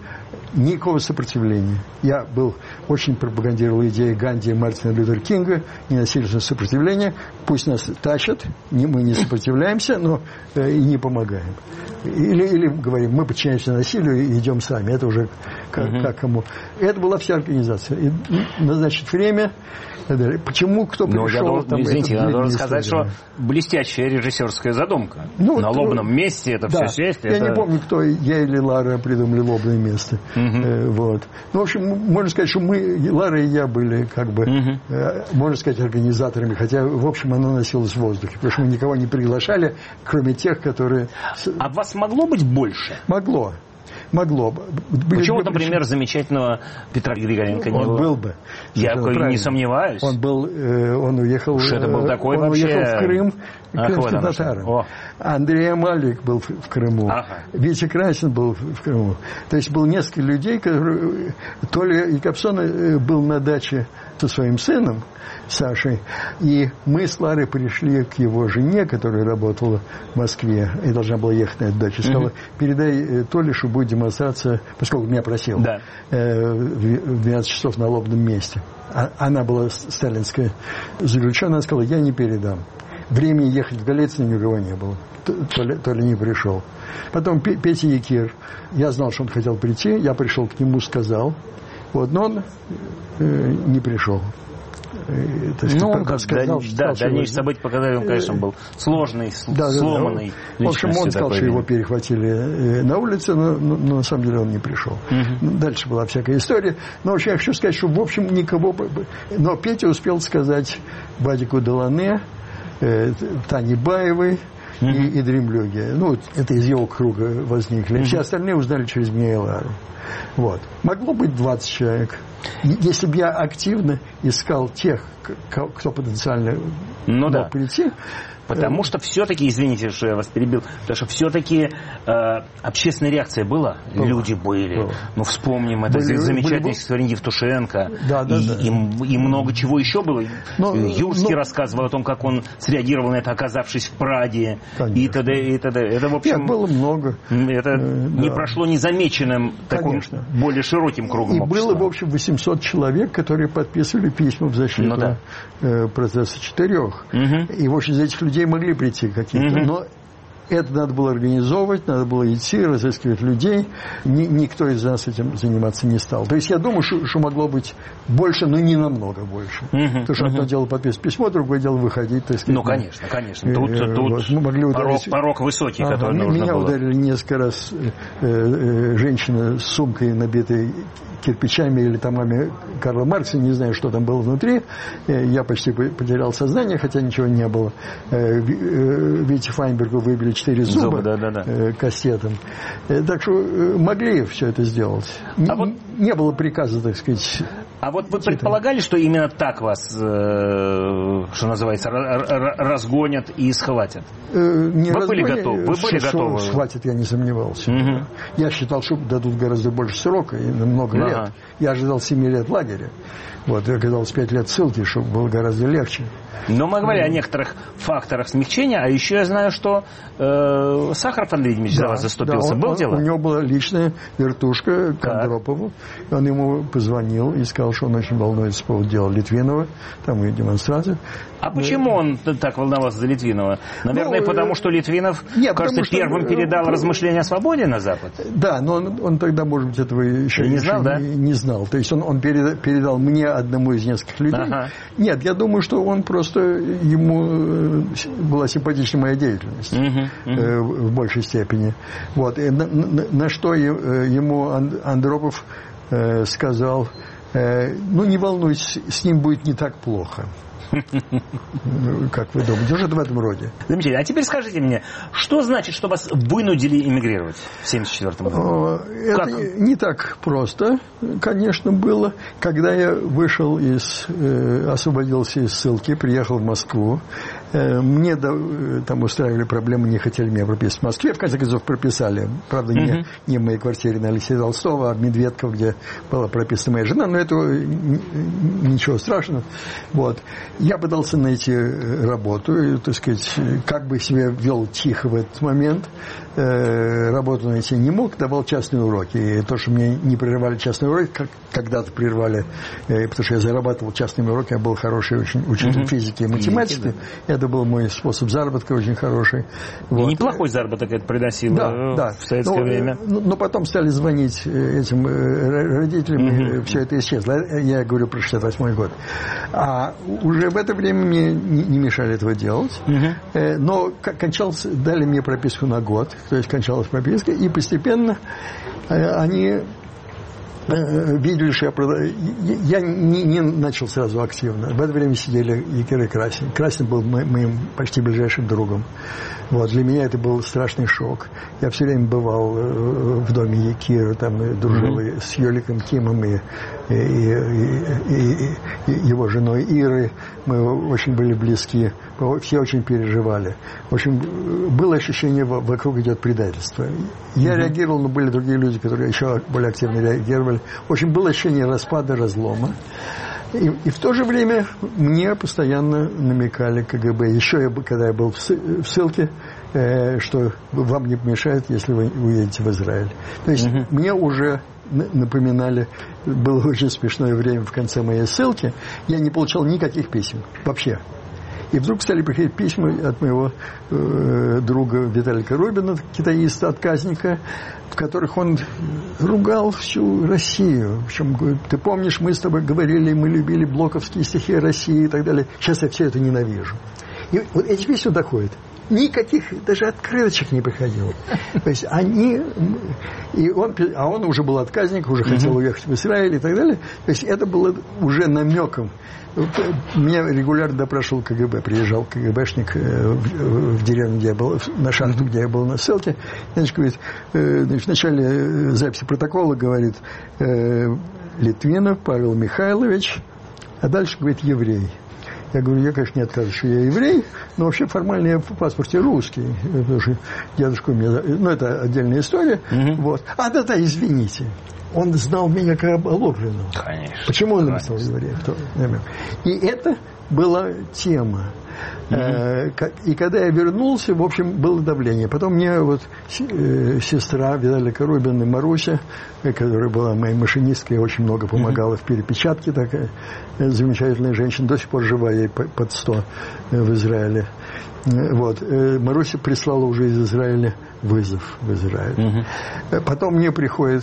никакого сопротивления. Я был, очень пропагандировал идеи Ганди и Мартина Лютера Кинга, ненасильственное сопротивление. Пусть нас тащат, не, мы не сопротивляемся, но э, и не помогаем. Или, или говорим, мы подчиняемся насилию и идем сами. Это уже как, угу. как кому. Это была вся организация. И назначить время. Почему кто пришел? Ну, я должен, там, извините, я должен сказать, что блестящая режиссерская задумка. Ну, на лобном месте это да, все сесть. Я это... не помню, кто, я или Лара придумали лобное место. Угу. Э, вот. Ну, в общем, можно сказать, что мы, Лара и я были, как бы, угу. э, можно сказать, организаторами, хотя, в общем, оно носилось в воздухе, потому что мы никого не приглашали, кроме тех, которые... А вас могло быть больше? Могло. Могло бы. Почему, например, замечательного Петра Григоренко не он было? был бы. Я не сомневаюсь. Он был, он уехал, Уж это был такой он вообще... уехал в Крым Ах, крымским вот татарам. Андрей Амалик был в Крыму. Ага. Витя Красин был в Крыму. То есть было несколько людей, которые... Толя Якобсон был на даче со своим сыном Сашей, и мы с Ларой пришли к его жене, которая работала в Москве и должна была ехать на эту дачу. Сказала, передай Толе, что будет демонстрация, поскольку меня просил, да. э, в двенадцать часов на лобном месте. А, она была сталинская заключенная, она сказала, я не передам. Времени ехать в Голицыно ни у кого не было. Толя, Толя не пришел. Потом Петя Якир. Я знал, что он хотел прийти. Я пришел к нему, сказал. Вот, но он э, не пришел. То есть, ну, он как сказал, да, да, дальнейшие события показали, он, конечно, был сложный, да, сломанный. Да, да. В общем, он сказал, что его перехватили на улице, но, но, но на самом деле он не пришел. Угу. Дальше была всякая история. Но вообще я хочу сказать, что, в общем, никого... Но Петя успел сказать Вадику Делане, э, Тане Баевой, Mm-hmm. и, и Дремлюге. Ну, это из его круга возникли. Mm-hmm. Все остальные узнали через меня и Лару. Вот. Могло быть двадцать человек. Если бы я активно искал тех, кто потенциально ну, мог да. прийти. Потому что все-таки, извините, что я вас перебил, потому что все-таки э, общественная реакция была, была. Люди были. Была. Ну, вспомним, это были, замечательный история Евтушенко. Да, да, и, да. И, и много чего еще было. Но, Юрский но... рассказывал о том, как он среагировал на это, оказавшись в Праге. Конечно. И т.д. и т.д. Это, в общем... Нет, было много. Это э, не да. прошло незамеченным таким более широким кругом и общества. И было, в общем, восемьсот человек, которые подписывали письма в защиту ну, да. э, процесса четырех. Угу. И, в общем, из этих людей могли прийти какие-то, mm-hmm. но это надо было организовывать, надо было идти, разыскивать людей. Ни, никто из нас этим заниматься не стал. То есть я думаю, что, что могло быть больше, но не намного больше. Mm-hmm. Потому что mm-hmm. одно дело подписывать письмо, другое дело выходить. Так сказать, ну, конечно, конечно. Тут, э, тут вот, мы могли порог, ударить... порог высокий, ага, который нужно меня было. Меня ударили несколько раз э, э, женщина с сумкой, набитой кирпичами или томами Карла Маркса, не знаю, что там было внутри. Я почти потерял сознание, хотя ничего не было. Вите Файнбергу выбили четыре зуба, зуба да, да, да. кастетом. Так что могли все это сделать. А не, вот... не было приказа, так сказать. А вот вы предполагали, что именно так вас, что называется, разгонят и схватят? Не вы были готовы? Вы были готовы? Схватят, я не сомневался. Угу. Я считал, что дадут гораздо больше срока и много лет. Ага. Я ожидал семи лет лагеря. Вот, и оказалось пять лет ссылки, чтобы было гораздо легче. Но мы говорили mm. о некоторых факторах смягчения, а еще я знаю, что э, Сахаров Андрей Дмитриевич да, за вас заступился. Да, он, Был он, дело? У него была личная вертушка к Андропову. Он ему позвонил и сказал, что он очень волнуется по поводу дела Литвинова, там и демонстрации. А почему он так волновался за Литвинова? Наверное, ну, потому что Литвинов, нет, кажется, что, первым передал э, размышления о свободе на Запад? Да, но он, он тогда, может быть, этого еще не, не знал, да? не, не знал. То есть он, он передал мне, одному из нескольких людей. Ага. Нет, я думаю, что он просто, ему была симпатична моя деятельность uh-huh, uh-huh. Э, в большей степени. Вот. И на, на, на что ему Андропов э, сказал, э, ну не волнуйтесь, с ним будет не так плохо. Как вы думаете, что-то в этом роде. Замечательно. А теперь скажите мне, что значит, что вас вынудили эмигрировать в семьдесят четвёртом году? Это как? Не так просто, конечно, было. Когда я вышел из, э, освободился из ссылки, приехал в Москву, э, мне да, там устраивали проблемы, не хотели меня прописать в Москве. В конце концов, прописали. Правда, mm-hmm. не, не в моей квартире на Алексея Толстого, а в Медведково, где была прописана моя жена. Но это ничего страшного. Вот. Я пытался найти работу, и, так сказать, как бы себя вел тихо в этот момент. э, работу найти не мог, давал частные уроки. И то, что мне не прерывали частные уроки, как когда-то прервали, э, потому что я зарабатывал частными уроками, я был хороший очень учитель mm-hmm. физики и математики. Физики, да. Это был мой способ заработка очень хороший. Вот. Неплохой заработок это приносило да, да. в советское но, время. Но, но потом стали звонить этим родителям, mm-hmm. и все это исчезло. Я говорю про шестьдесят восьмой год. А уже в это время мне не, не мешали этого делать. Mm-hmm. Но кончался, дали мне прописку на год, то есть кончалась прописка, и постепенно они видели, что я продаю. Я не, не начал сразу активно. В это время сидели Якир и Красин. Красин был моим почти ближайшим другом. Вот. Для меня это был страшный шок. Я все время бывал в доме Якира, там дружил mm-hmm. с Йоликом Кимом и, и, и, и, и его женой Ирой. Мы очень были близки. Все очень переживали. В общем, было ощущение, вокруг идет предательство. Я mm-hmm. реагировал, но были другие люди, которые еще более активно реагировали. В общем, было ощущение распада, разлома. И, и в то же время мне постоянно намекали КГБ, еще я, когда я был в ссылке, э, что вам не помешает, если вы уедете в Израиль. То есть mm-hmm. мне уже напоминали, было очень смешное время в конце моей ссылки, я не получал никаких писем вообще. И вдруг стали приходить письма от моего э, друга Виталика Рубина, китаиста-отказника, в которых он ругал всю Россию. Причем говорит: ты помнишь, мы с тобой говорили, мы любили блоковские стихи России и так далее. Сейчас я все это ненавижу. И вот эти письма доходят. Никаких даже открыточек не приходило. То есть они... И он, а он уже был отказник, уже хотел уехать в Израиль и так далее. То есть это было уже намеком. Меня регулярно допрашивал КГБ. Приезжал КГБшник в, в деревню, где я был, на шахту, где я был на ссылке. Значит, говорит, значит, в начале записи протокола говорит Литвинов Павел Михайлович, а дальше говорит еврей. Я говорю, я, конечно, не отказываюсь, что я еврей, но вообще формально я в паспорте русский, потому что дедушка у меня... Ну, это отдельная история. Mm-hmm. Вот. А, да-да, извините. Он знал меня как оболовленного. Конечно. Почему он написал еврея? И это была тема. Mm-hmm. И когда я вернулся, в общем, было давление. Потом мне вот сестра Виталика Рубина, Маруся, которая была моей машинисткой, очень много помогала mm-hmm. в перепечатке, такая замечательная женщина, до сих пор жива, ей под сто в Израиле. Вот. Маруся прислала уже из Израиля вызов в Израиль. Mm-hmm. Потом мне приходит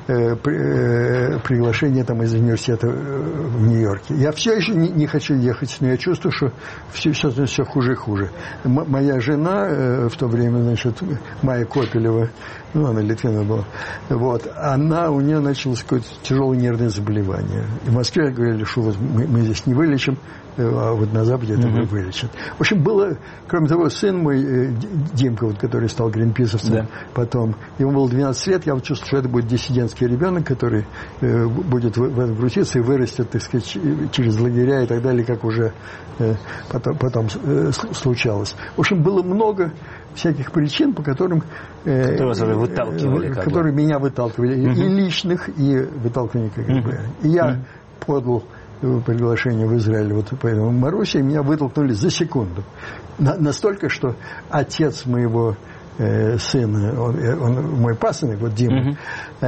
приглашение там из университета в Нью-Йорке. Я все еще не, не хочу ехать, но я чувствую, что все, все, все хуже и хуже. М- моя жена э, в то время, значит, Майя Копелева, ну, она Литвина была, вот, она, у нее началось какое-то тяжелое нервное заболевание. И в Москве говорили, что вот мы, мы здесь не вылечим, а вот на Западе это mm-hmm. вылечат. В общем, было, кроме того, сын мой, Димка, вот, который стал гринписовцем yeah. потом, ему было двенадцать лет, я вот чувствую, что это будет диссидентский ребенок, который э, будет в, в этом крутиться и вырастет, так сказать, через лагеря и так далее, как уже э, потом, потом э, случалось. В общем, было много всяких причин, по которым э, которые, выталкивали, э, которые меня выталкивали, mm-hmm. и личных, и выталкивания КГБ. Mm-hmm. И я mm-hmm. подал приглашение в Израиль, вот поэтому Маруся, и меня вытолкнули за секунду. На, настолько, что отец моего э, сына, он, он мой пасынок, вот Дима, mm-hmm.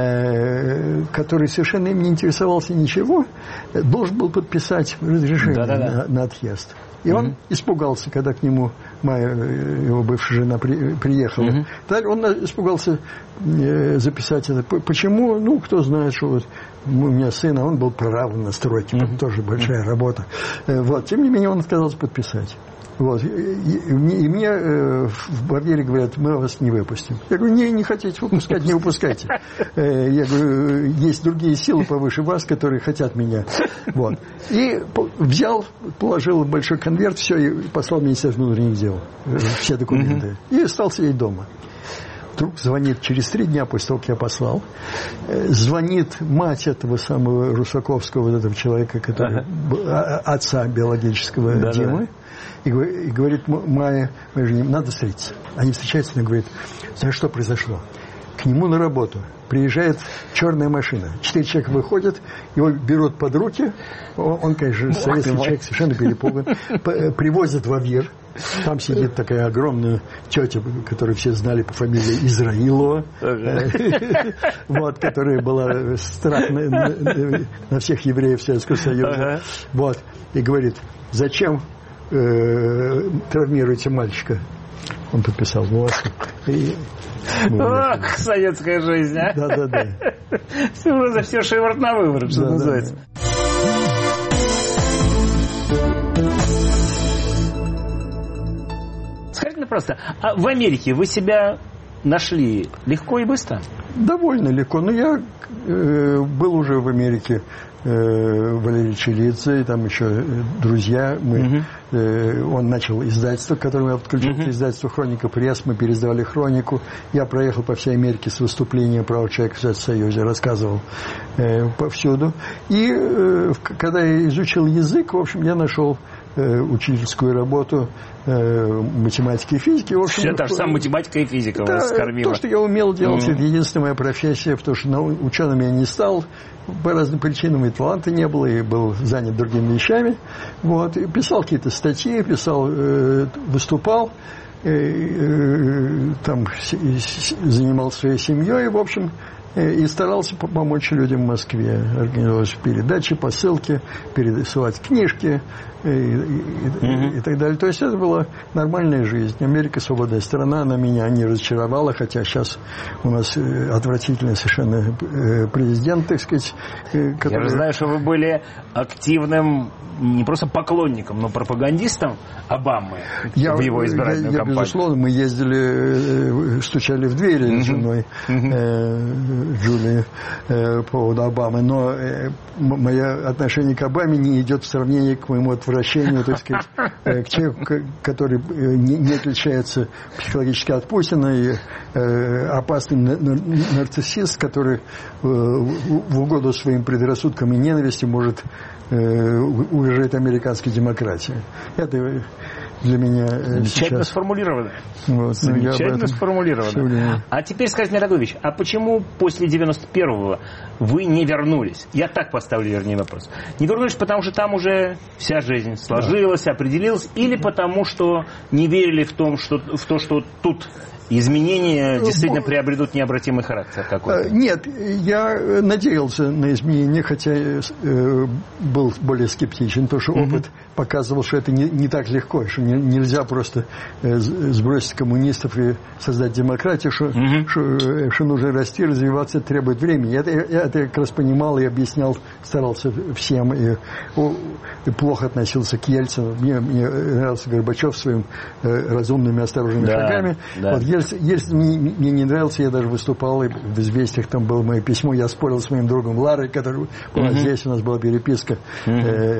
э, который совершенно им не интересовался ничего, должен был подписать разрешение на, на отъезд. И mm-hmm. он испугался, когда к нему моя, его бывшая жена при, приехала. Mm-hmm. Так он испугался э, записать это. Почему? Ну, кто знает, что вот у меня сын, а он был прорабом на стройке, mm-hmm. тоже большая mm-hmm. работа. Э, вот. Тем не менее, он отказался подписать. Вот. И, и, и мне э, в бордере говорят, мы вас не выпустим. Я говорю, не, не хотите выпускать, не выпускайте. Э, я говорю, есть другие силы повыше вас, которые хотят меня. Вот. И взял, положил в большой конверт, все, и послал в Министерство внутренних дел. Все документы. Mm-hmm. И стал сидеть дома. Вдруг звонит через три дня после того, как я послал, звонит мать этого самого Русаковского, вот этого человека, который, ага. отца биологического да, Димы, да. И, и говорит, Майя, моей жене, надо встретиться. Они встречаются, и говорит, знаешь, что произошло? К нему на работу приезжает черная машина. Четыре человека выходят, его берут под руки, он, он конечно, советский человек, совершенно перепуган, привозят в Авир, Там сидит такая огромная тетя, которую все знали по фамилии Израилова, вот, которая была страх на всех евреев Советского Союза. Вот, и говорит: зачем травмируете мальчика? Он подписал вот. И, ну, Ох, советская жизнь, а? Да, да, да. Все за все шиворот на выворот, что да, называется. Да. Скажите мне просто, а в Америке вы себя нашли легко и быстро? Довольно легко. Но я э, был уже в Америке, э, Валерий Челидзе, и там еще э, друзья. Мы, uh-huh. э, он начал издательство, к которому я подключился, uh-huh. издательство «Хроника пресс». Мы переиздавали «Хронику». Я проехал по всей Америке с выступлением прав человека в Советском Союзе, рассказывал э, повсюду. И э, когда я изучил язык, в общем, я нашел э, учительскую работу э, математики и физики. В общем, все та же самая математика и физика да, вас кормила. То, что я умел делать, mm-hmm. это единственная моя профессия, потому что ученым я не стал. По разным причинам и таланта не было, и был занят другими вещами. Вот. И писал какие-то статьи, писал, э, выступал, э, э, там занимался своей семьей, в общем, э, и старался помочь людям в Москве. Организовывать передачи, посылки, пересылать книжки и, и, mm-hmm. и так далее. То есть это была нормальная жизнь. Америка свободная страна, она меня не разочаровала, хотя сейчас у нас отвратительный совершенно президент, так сказать. Который... Я же знаю, что вы были активным не просто поклонником, но пропагандистом Обамы я, в его избирательную я, я, кампанию. Безусловно, мы ездили, стучали в двери mm-hmm. с женой mm-hmm. э, Джулии э, по поводу Обамы, но э, мое отношение к Обаме не идет в сравнении к моему отвращению, так сказать, э, к человеку, который не, не отличается психологически от Путина, и э, опасный нарциссист, который э, в угоду своим предрассудкам и ненависти может угрожает американской демократии. Это для меня замечательно сейчас... сформулировано. Вот, замечательно сформулировано. А теперь скажите мне, такую вещь. А почему после девяносто первого вы не вернулись? Я так поставлю, вернее, вопрос. Не вернулись, потому что там уже вся жизнь сложилась, да. определилась, или потому что не верили в, том, что, в то, что тут изменения действительно приобретут необратимый характер какой-то? Нет, я надеялся на изменения, хотя был более скептичен, потому что опыт mm-hmm. показывал, что это не, не так легко, что не, нельзя просто сбросить коммунистов и создать демократию, что, mm-hmm. что, что нужно расти, развиваться, это требует времени. Это, я это как раз понимал и объяснял, старался всем, и, и плохо относился к Ельцину. Мне, мне нравился Горбачев своими разумными, осторожными да, шагами. Да. Вот Ельцин, Ельцин мне, мне не нравился, я даже выступал, и в «Известиях» там было мое письмо, я спорил с моим другом Ларой, который была mm-hmm. здесь, у нас была переписка. Mm-hmm.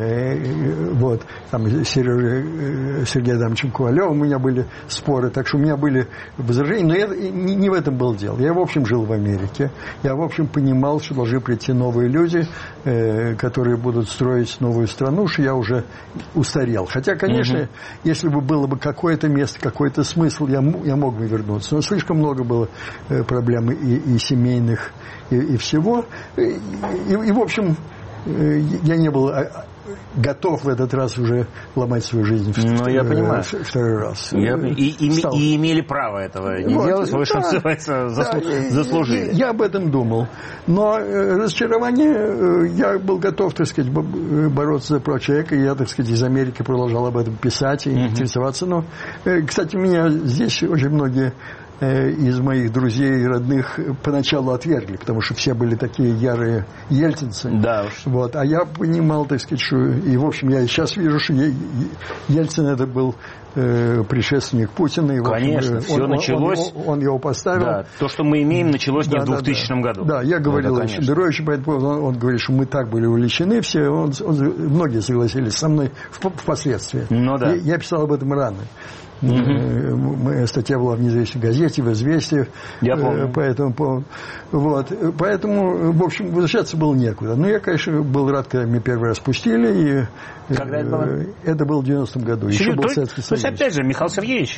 Э, вот, там Сережа, Сергей Адамовичем Ковалевым у меня были споры, так что у меня были возражения, но я, не, не в этом было дело. Я, в общем, жил в Америке, я, в общем, понимал, что должны прийти новые люди, э, которые будут строить новую страну, что я уже устарел. Хотя, конечно, mm-hmm. если бы было бы какое-то место, какой-то смысл, я, я мог бы вернуться. Но слишком много было э, проблем и, и семейных, и, и всего. И, и, и, в общем, э, я не был готов в этот раз уже ломать свою жизнь ну, я понимаю. второй раз. Я, и, и, и имели право этого не вот, делать, вы, что да, называется, заслу, да, заслужили. Я, я об этом думал. Но э, разочарование, э, я был готов, так сказать, бороться за права человека, и я, так сказать, из Америки продолжал об этом писать и uh-huh. интересоваться. Но, э, кстати, меня здесь очень многие из моих друзей и родных поначалу отвергли, потому что все были такие ярые ельцинцы. Да уж. Вот. А я понимал, так сказать, что... И, в общем, я и сейчас вижу, что Ельцин это был э, предшественник Путина. И, конечно, общем, все он, началось... Он, он, он его поставил. Да, то, что мы имеем, началось да, не в двухтысячном да, году. Да, я говорил да, Шендеровичу, поэтому он, он говорит, что мы так были увлечены все. Он, он, многие согласились со мной впоследствии. Ну, да. я, я писал об этом рано. Mm-hmm. Моя статья была в «Независимой газете», в «Известиях». Я помню. По этому поводу. Вот. Поэтому, в общем, возвращаться было некуда. Но я, конечно, был рад, когда меня первый раз пустили. И когда это было? Это было в девяностом году. Еще был Советский Союз. То есть, опять же, Михаил Сергеевич,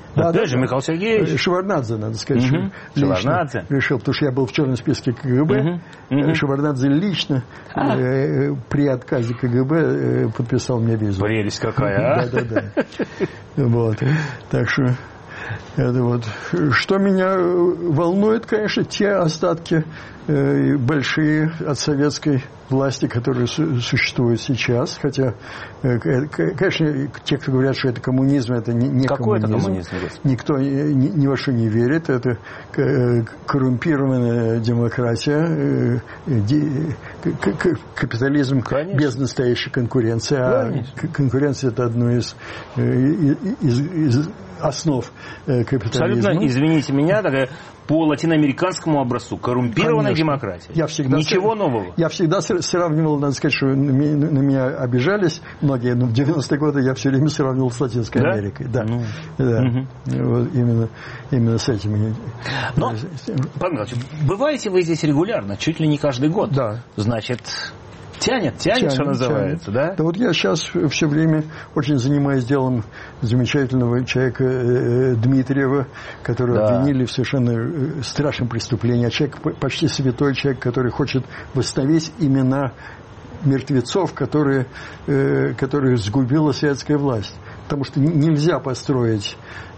Да, Опять да, же, да. Михаил Сергеевич. Шеварднадзе, надо сказать, Угу. лично Шеварднадзе. решил, потому что я был в черном списке КГБ. Угу. Угу. Шеварднадзе лично а. э, при отказе КГБ э, подписал мне визу. Прелесть какая, а? Да, да, да. Вот. Так что это вот. Что меня волнует, конечно, те остатки э, большие от советской власти, которые су- существуют сейчас. Хотя, э, конечно, те, кто говорят, что это коммунизм, это не, не Какой коммунизм. это коммунизм? Никто ни, ни во что не верит. Это э, коррумпированная демократия, э, де, к, к, капитализм конечно. Без настоящей конкуренции. Конечно. А конкуренция – это одно из, э, из, из основ э, капитализма. Абсолютно, извините меня, такая по латиноамериканскому образцу коррумпированная Конечно. демократия. Я всегда Ничего с... нового. Я всегда сравнивал, надо сказать, что на меня, на меня обижались многие, но в девяностые годы я все время сравнивал с Латинской да? Америкой. Да, ну. да. Угу. Вот именно, именно с этим. Но, Павел Михайлович, бываете вы здесь регулярно, чуть ли не каждый год. Да. Значит... Тянет, тянет, тянет, что называется, тянет. Да? Да вот я сейчас все время очень занимаюсь делом замечательного человека э, Дмитриева, которого да. обвинили в совершенно страшном преступлении. А человек, почти святой человек, который хочет восстановить имена мертвецов, которые, э, которые сгубила советская власть. Потому что нельзя построить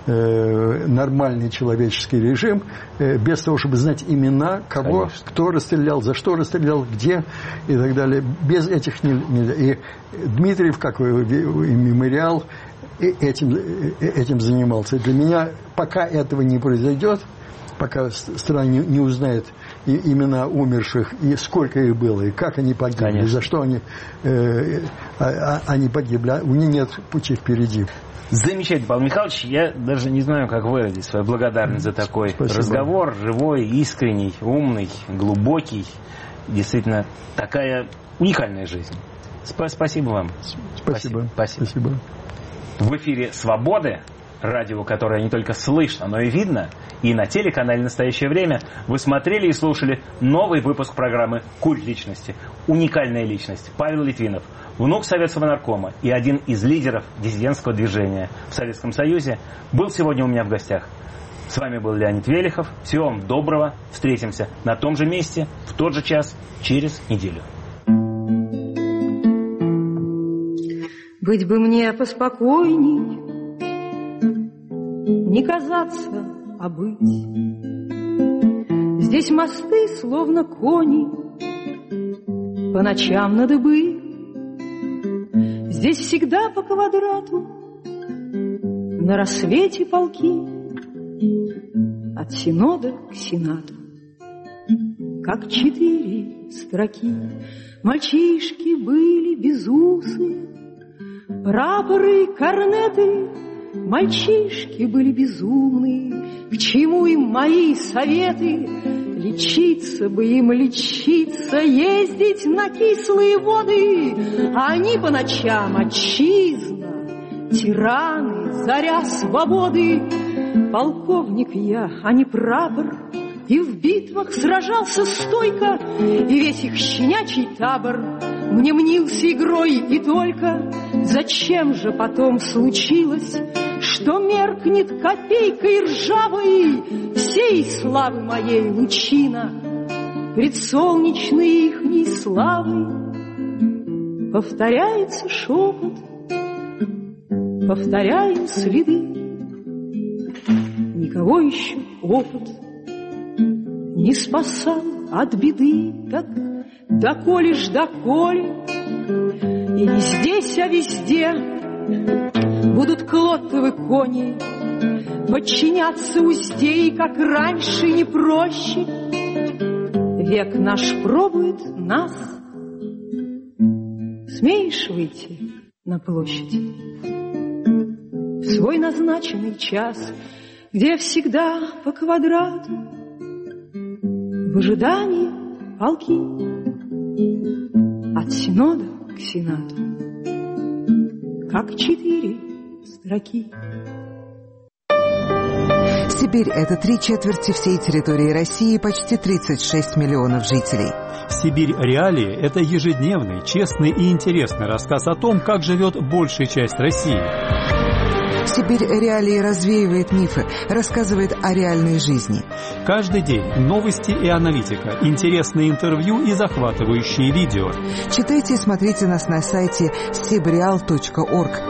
э, нормальный человеческий режим э, без того, чтобы знать имена, кого, конечно. Кто расстрелял, за что расстрелял, где и так далее. Без этих нельзя. И Дмитриев, как и мемориал, этим, этим занимался. Для меня, пока этого не произойдет, пока страна не, не узнает и имена умерших, и сколько их было, и как они погибли, конечно. И за что они, э, а, они погибли. У них нет пути впереди. Замечательно, Павел Михайлович. Я даже не знаю, как выразить свою благодарность за такой Спасибо. Разговор. Живой, искренний, умный, глубокий. Действительно, такая уникальная жизнь. Спасибо вам. Спасибо. Спасибо. Спасибо. В эфире «Свободы», радио, которое не только слышно, но и видно, и на телеканале «Настоящее время» вы смотрели и слушали новый выпуск программы «Культ личности». Уникальная личность Павел Литвинов, внук советского наркома и один из лидеров диссидентского движения в Советском Союзе, был сегодня у меня в гостях. С вами был Леонид Велихов. Всего вам доброго. Встретимся на том же месте, в тот же час, через неделю. Быть бы мне поспокойней, не казаться, а быть. Здесь мосты, словно кони, по ночам на дыбы. Здесь всегда по квадрату, на рассвете полки, от синода к сенату, как четыре строки. Мальчишки были безусые, прапоры, корнеты. Мальчишки были безумные, к чему им мои советы? Лечиться бы им, лечиться, ездить на кислые воды. А они по ночам отчизна, тираны, заря свободы. Полковник я, а не прапор, и в битвах сражался стойко, и весь их щенячий табор мне мнился игрой и только. Зачем же потом случилось, что меркнет копейкой ржавой всей славы моей лучина пред солнечной ихней славой? Повторяется шепот, повторяем следы, никого еще опыт не спасал от беды. Так доколе ж доколе, и не здесь, а везде будут клоттовы кони подчиняться узде, и как раньше не проще. Век наш пробует нас. Смеешь выйти на площадь в свой назначенный час, где всегда по квадрату в ожидании полки от синода к сенату, как четыре строки. Сибирь – это три четверти всей территории России, почти тридцать шесть миллионов жителей. «Сибирь. Реалии» – это ежедневный, честный и интересный рассказ о том, как живет большая часть России. Сибирь Реалии развеивает мифы, рассказывает о реальной жизни. Каждый день новости и аналитика, интересные интервью и захватывающие видео. Читайте и смотрите нас на сайте сибреал точка орг.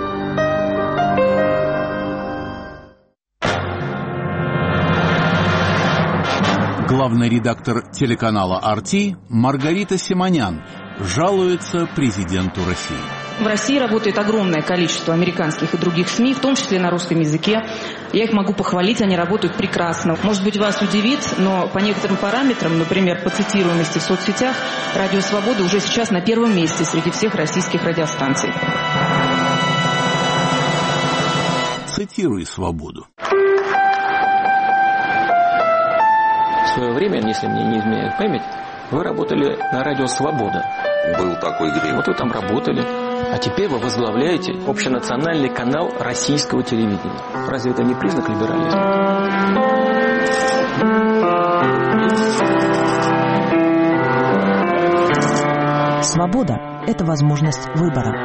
Главный редактор телеканала ар ти Маргарита Симонян жалуется президенту России. В России работает огромное количество американских и других СМИ, в том числе на русском языке. Я их могу похвалить, они работают прекрасно. Может быть, вас удивит, но по некоторым параметрам, например, по цитируемости в соцсетях, Радио Свобода уже сейчас на первом месте среди всех российских радиостанций. Цитируй свободу. В свое время, если мне не изменяет память, вы работали на Радио Свобода. Был такой грех. Вот вы там работали. А теперь вы возглавляете общенациональный канал российского телевидения. Разве это не признак либерализма? Свобода – это возможность выбора.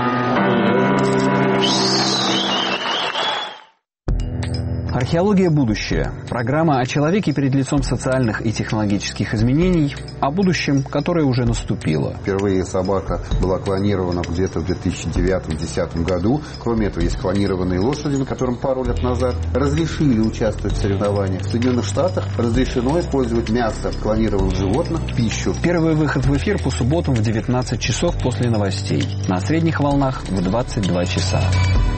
Археология будущее. Программа о человеке перед лицом социальных и технологических изменений, о будущем, которое уже наступило. Впервые собака была клонирована где-то в две тысячи девятом — две тысячи десятом году. Кроме этого, есть клонированные лошади, которым пару лет назад разрешили участвовать в соревнованиях. В Соединенных Штатах разрешено использовать мясо клонированных животных в пищу. Первый выход в эфир по субботам в девятнадцать часов после новостей. На средних волнах в двадцать два часа.